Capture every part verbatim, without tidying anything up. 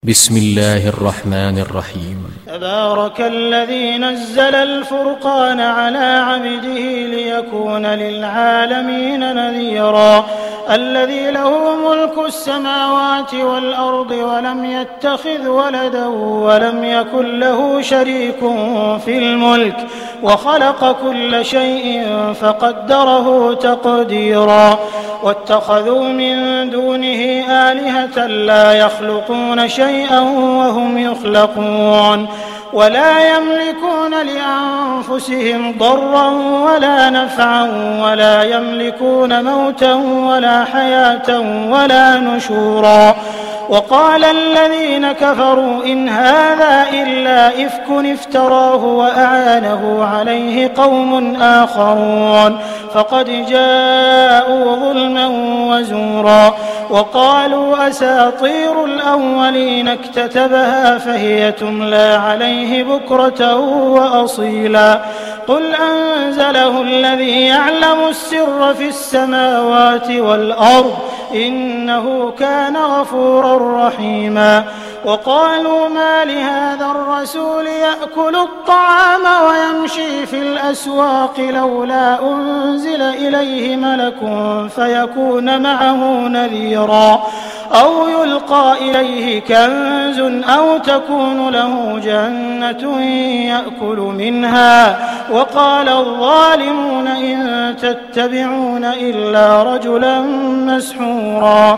بسم الله الرحمن الرحيم. تبارك الذي نزل الفرقان على عبده ليكون للعالمين نذيرا الذي له ملك السماوات والأرض ولم يتخذ ولدا ولم يكن له شريك في الملك وخلق كل شيء فقدره تقديرا واتخذوا من دونه آلهة لا يخلقون شيئا وهم يخلقون ولا يملكون لأنفسهم ضرا ولا نفعا ولا يملكون موتا ولا حياة ولا نشورا وقال الذين كفروا إن هذا إلا إفك افتراه وأعانه عليه قوم آخرون فقد جاءوا ظلما وزورا وقالوا أساطير الأولين اكتتبها فهي تملى عليه بكرة وأصيلا قل أنزله الذي يعلم السر في السماوات والأرض إنه كان غفورا رحيما وقالوا ما لهذا الرسول يأكل الطعام ويمشي في الأسواق لولا أنزل إليه ملك فيكون معه نذيرا أو يلقى إليه كنز أو تكون له جنة يأكل منها وقال الظالمون إن تتبعون إلا رجلا مسحورا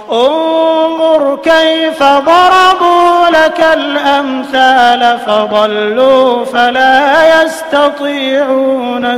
انظر كيف ضربوا لك الأمثال فضلوا فلا يستطيعون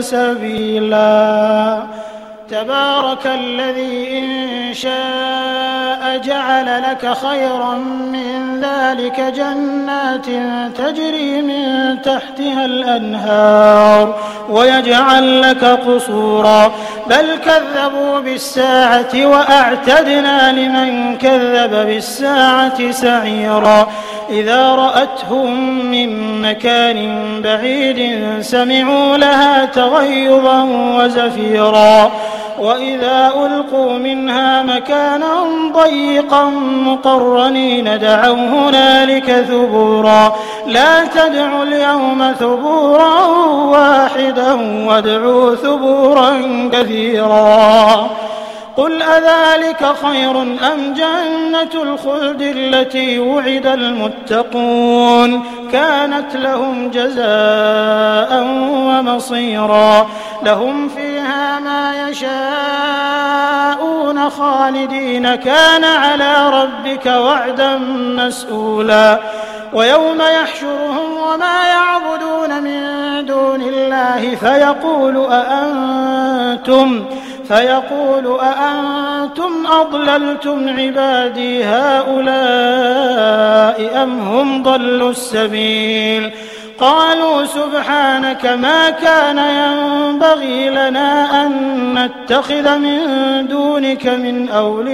سبيلا تبارك الذي إن شاء جعل لك خيرا من ذلك جنات تجري من تحتها الأنهار ويجعل لك قصورا بل كذبوا بالساعة وأعتدنا لمن كذب بالساعة سعيرا إذا رأتهم من مكان بعيد سمعوا لها تغيظا وزفيرا وإذا ألقوا منها مكانا ضيقا مقرنين دعوا هنالك ثبورا لا تدعوا اليوم ثبورا واحدا وادعوا ثبورا كثيرا قل أذلك خير أم جنة الخلد التي وعد المتقون كانت لهم جزاء ومصيرا لهم فيها ما يشاءون خالدين كان على ربك وعدا مسئولا ويوم يحشرهم وما يعبدون من دون الله فيقول أأنتم فيقول أأنتم أضللتم عبادي هؤلاء أم هم ضلوا السبيل قالوا سبحانك ما كان ينبغي لنا أن نتخذ من دونك من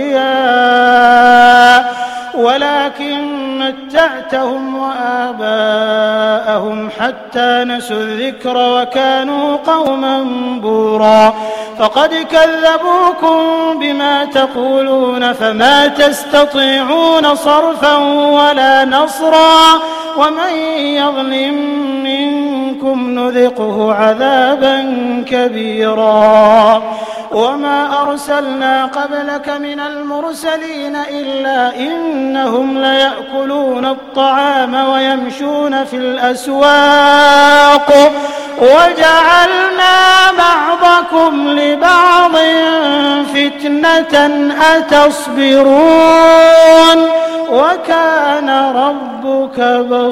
أولياء ولكن متعتهم وآباءهم حتى نسوا الذكر وكانوا قوما بورا فقد كذبوكم بما تقولون فما تستطيعون صرفا ولا نصرا ومن يظلم منكم نذقه عذابا كبيرا وما أرسلنا قبلك من المرسلين إلا إنهم ليأكلون الطعام ويمشون في الأسواق وجعلنا بعضكم لبعض فتنة أتصبرون وكان ربك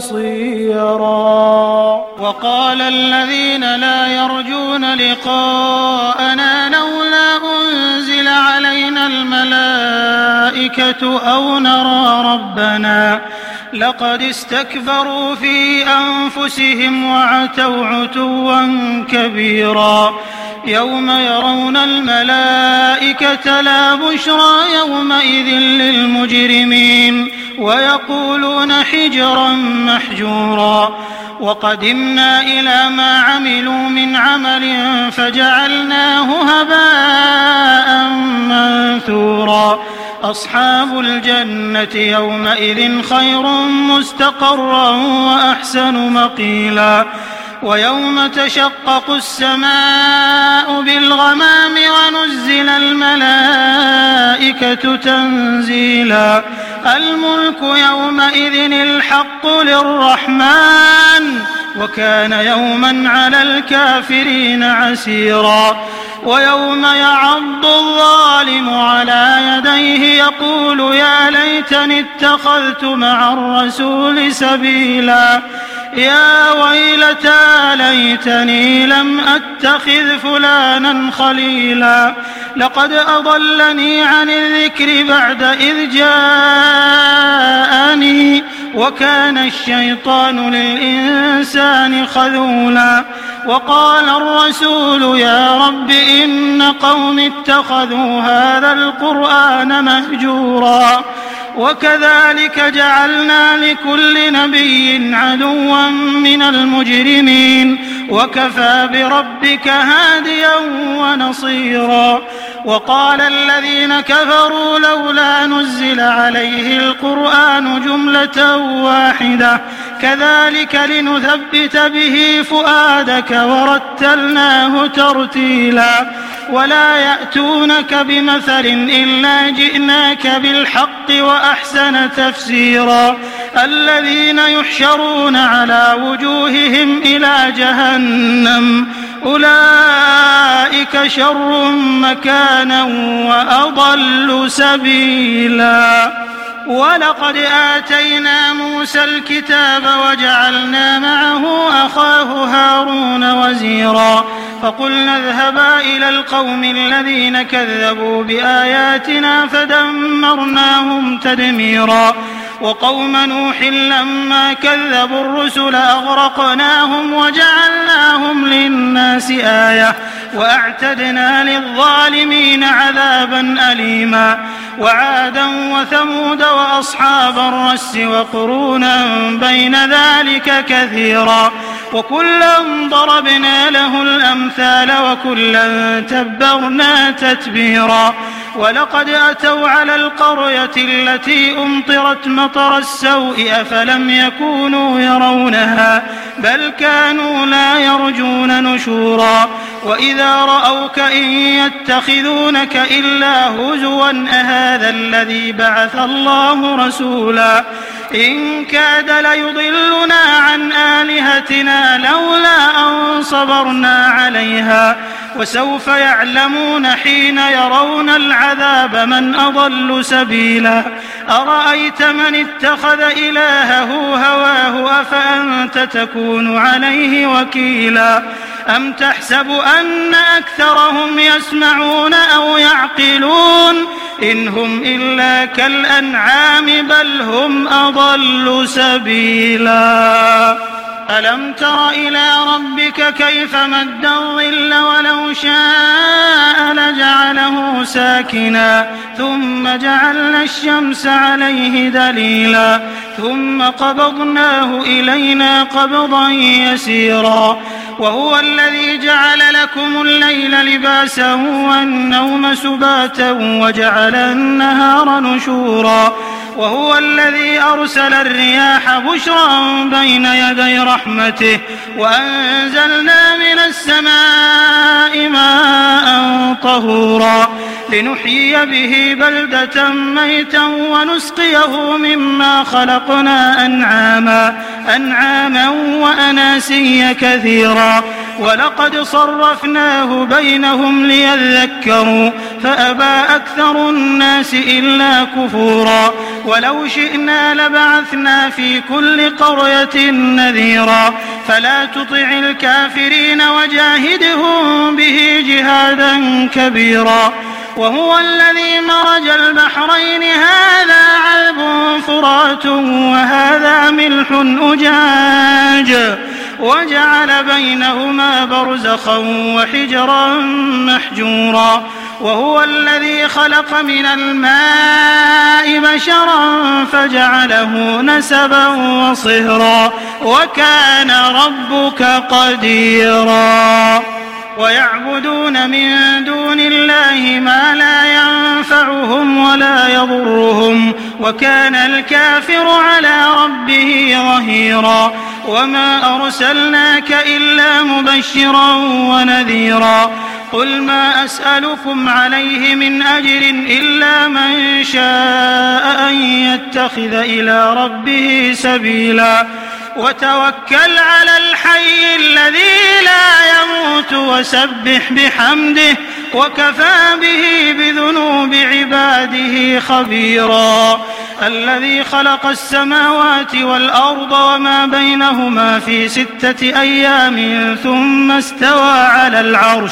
بصيرا وقال الذين لا يرجون لقاءنا لولا أنزل علينا الملائكة أو نرى ربنا لقد استكبروا في أنفسهم وعتوا عتوا كبيرا يوم يرون الملائكة لا بشرى يومئذ للمجرمين ويقولون حجرا محجورا وقدمنا إلى ما عملوا من عمل فجعلناه هباء منثورا أصحاب الجنة يومئذ خير مستقرا وأحسن مقيلا ويوم تشقق السماء بالغمام ونزل الملائكة تنزيلا الملك يومئذ الحق للرحمن وكان يوما على الكافرين عسيرا ويوم يعض الظالم على يديه يقول يا ليتني اتخذت مع الرسول سبيلا يا ويلتى ليتني لم أتخذ فلانا خليلا لقد أضلني عن الذكر بعد إذ جاءني وكان الشيطان للإنسان خذولا وقال الرسول يا رب إن قوم اتخذوا هذا القرآن مهجورا وكذلك جعلنا لكل نبي عدوا من المجرمين وكفى بربك هاديا ونصيرا وقال الذين كفروا لولا نزل عليه القرآن جملة واحدة كذلك لنثبت به فؤادك ورتلناه ترتيلا ولا يأتونك بمثل إلا جئناك بالحق وأحسن تفسيرا الذين يحشرون على وجوههم إلى جهنم أولئك شر مكانا وأضل سبيلا ولقد آتينا موسى الكتاب وجعلنا معه أخاه هارون وزيرا فقلنا اذهبا إلى القوم الذين كذبوا بآياتنا فدمرناهم تدميرا وقوم نوح لما كذبوا الرسل أغرقناهم وجعلناهم للناس آية وأعتدنا للظالمين عذابا أليما وعادا وثمود وأصحاب الرس وقرونا بين ذلك كثيرا وكلا ضربنا له الأمثال وكلا تبرنا تتبيرا ولقد أتوا على القرية التي أمطرت مطر السوء أفلم يكونوا يرونها بل كانوا لا يرجون نشورا وإذا رأوك إن يتخذونك إلا هزوا أهذا الذي بعث الله رسولا إن كاد ليضلنا عن آلهتنا لولا أن صبرنا عليها وسوف يعلمون حين يرون العذاب من أضل سبيلا أرأيت من اتخذ إلهه هواه أفأنت تكون عليه وكيلا أم تحسب أن أكثرهم يسمعون أو يعقلون إن هم إلا كالأنعام بل هم أضل سبيلا ألم تر إلى ربك كيف مد الظل ولو شاء لجعله ساكنا ثم جعلنا الشمس عليه دليلا ثم قبضناه إلينا قبضا يسيرا وهو الذي جعل لكم الليل لباسا والنوم سباتا وجعل النهار نشورا وهو الذي أرسل الرياح بشرا بين يدي رحمته وأنزلنا من السماء ماء طهورا لنحيي به بلدة ميتا ونسقيه مما خلقنا أنعاما أنعاما وأناسيا كثيرا ولقد صرفناه بينهم ليذكروا فأبى أكثر الناس إلا كفورا ولو شئنا لبعثنا في كل قرية نذيرا فلا تطع الكافرين وجاهدهم به جهادا كبيرا وهو الذي مرج البحرين هذا عذب فرات وهذا ملح أجاج وجعل بينهما برزخا وحجرا محجورا وهو الذي خلق من الماء بشرا فجعله نسبا وصهرا وكان ربك قديرا ويعبدون من دون الله ما لا ينفعهم ولا يضرهم وكان الكافر على ربه ظهيرا وما أرسلناك إلا مبشرا ونذيرا قل ما أسألكم عليه من أجر إلا من شاء أن يتخذ إلى ربه سبيلا وتوكل على الحي الذي لا يموت وسبح بحمده وكفى به بذنوب عباده خبيرا الذي خلق السماوات والأرض وما بينهما في ستة أيام ثم استوى على العرش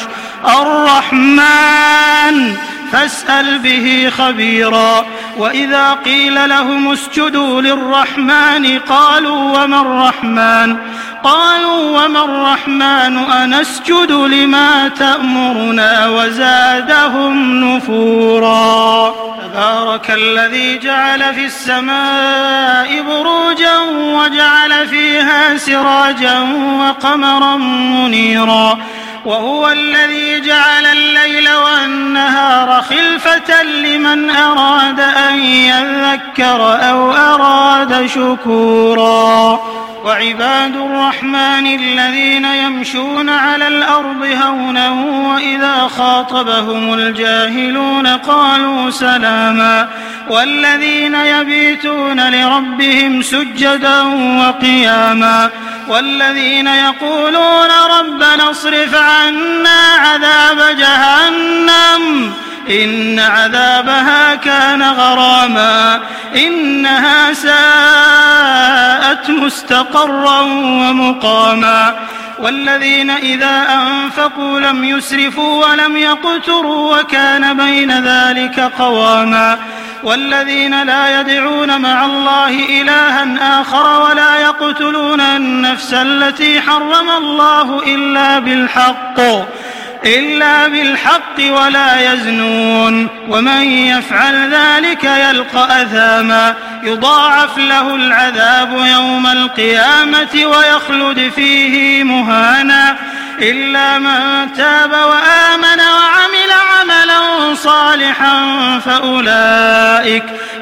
الرحمن فاسأل به خبيرا وإذا قيل لهم اسجدوا للرحمن قالوا وما الرحمن قالوا وما الرحمن أنسجد لما تأمرنا وزادهم نفورا تبارك الذي جعل في السماء بروجا وجعل فيها سراجا وقمرا منيرا وهو الذي جعل الليل والنهار خلفة لمن أراد أن يذكر أو أراد شكورا وعباد الرحمن الذين يمشون على الأرض هونا وإذا خاطبهم الجاهلون قالوا سلاما والذين يبيتون لربهم سجدا وقياما والذين يقولون ربنا اصرف عنا عذاب جهنم إن عذابها كان غراما إنها ساءت مستقرا ومقاما والذين إذا أنفقوا لم يسرفوا ولم يقتروا وكان بين ذلك قواما والذين لا يدعون مع الله إلها آخر ولا يقتلون النفس التي حرم الله إلا بالحق إلا بالحق ولا يزنون ومن يفعل ذلك يلقى أثاما يضاعف له العذاب يوم القيامة ويخلد فيه مهانا إلا من تاب وآمن وعمل عملا صالحا فأولئك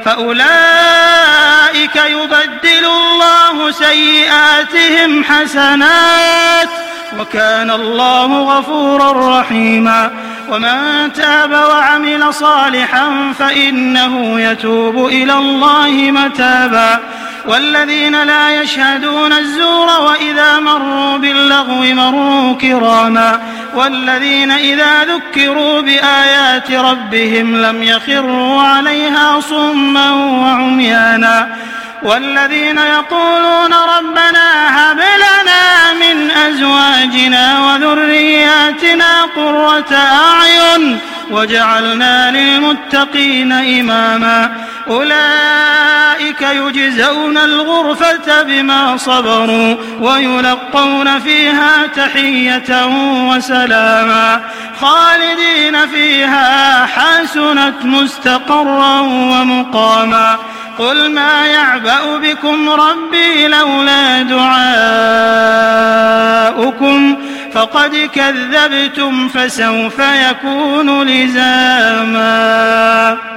فأولئك يبدل الله سيئاتهم حسنات وكان الله غفورا رحيما ومن تاب وعمل صالحا فإنه يتوب إلى الله متابا والذين لا يشهدون الزور وإذا مروا باللغو مروا كراما والذين إذا ذكروا بآيات ربهم لم يخروا عليها صما وعميانا والذين يقولون ربنا هب لنا من أزواجنا وذرياتنا قرة أعين وجعلنا للمتقين إماما أولئك يجزون الغرفة بما صبروا ويلقون فيها تحية وسلاما خالدين فيها حسنت مستقرا ومقاما قل ما يعبأ بكم ربي لولا دعاؤكم فقد كذبتم فسوف يكون لزاما.